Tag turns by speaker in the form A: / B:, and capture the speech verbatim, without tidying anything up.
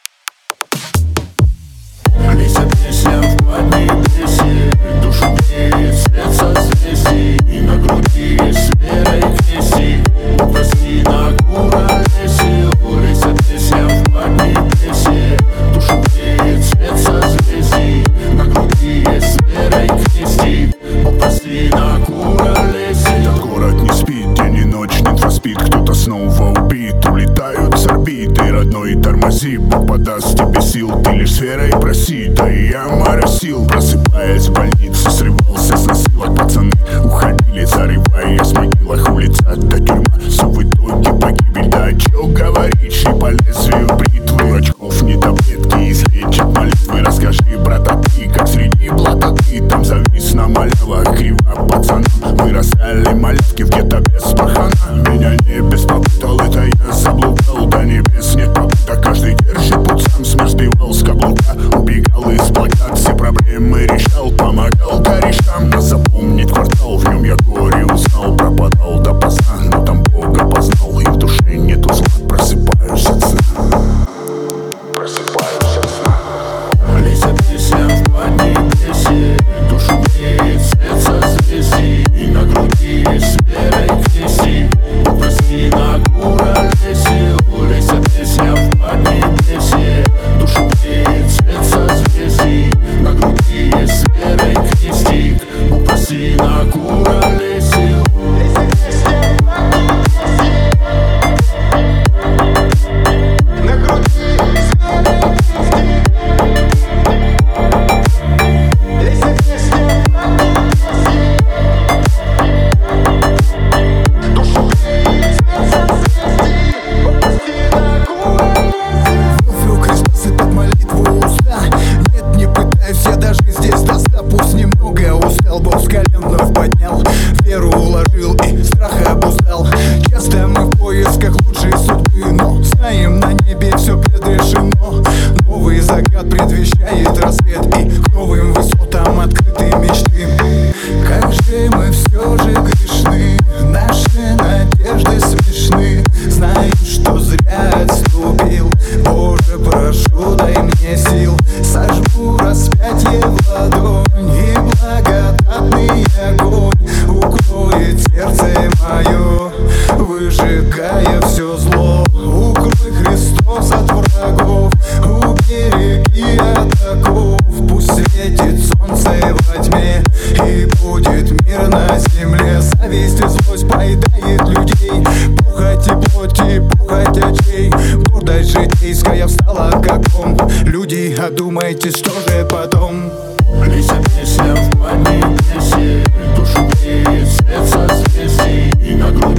A: Лися песня в поднебесье, душу греет свет созвездий, и на груди с верой крестик, попроси на куролесе. Лися песня в поднебесье, душу греет свет созвездий, на груди с верой крестик, попроси на куролесе.
B: Этот город не спит, день и ночь, нет проспит. Кто-то снова убит, улетают с орбиты. Родной, тормози, Бог даст тебе сил. Ты лишь с верой проси, да и я моросил. Просыпаясь в больнице, срывался с носилок. Пацаны уходили, зарываясь в могилах. Улица до тюрьма, все в итоге погибель. Да чё говорить, шли по лезвию бритвы. Врачков не таблетки, излечат молитвы. Расскажи, брат, а ты, как среди блата ты там завис на малявах. Криво пацанам вырастали малявки в гетто без пахана. Меня не беспокоил, это я заблукал. До небес нет попыток, каждый держит путь сам. Смерть сбивал с каблука, убегал из блокад, все проблемы решал, помогал корешам. Но запомнить квартал, в нем я горе узнал. Пропадал допоздна, но там Бога познал. И в душе нету зла, просыпаюсь от сна. Просыпаюсь от сна.
A: Лися песня в поднебесье, душу греет свет созвездий, и на груди с верой крестик, попроси на куролесе. Лися песня в поднебесье, душу греет свет созвездий, на груди с верой крестик, попроси на куролесе.
C: Бог с колен вновь поднял, веру уложил и страх обуздал. Часто мы в поисках лучшей судьбы, но знаем, на небе все предрешено. Новый закат предвещает рассвет, и к новым высотам открыты мечты. Как же мы все же грешны, наши надежды смешны. Знаю, что зря отступил, Боже, прошу, дай мне сил. Сожму распятие в ладонь, и благодатный огонь укроет сердце мое, выжигая все зло. Укрой, Христос, от врагов, убереги от оков. Пусть светит солнце во тьме, и будет мир на земле. Зависть и злость поедает людей, похоть и плоти, похоть очей. Гордость житейская встала как ком. Люди, одумайтесь, что же потом?
A: Лися песня в поднебесье, душу греет свет созвездий, и на груди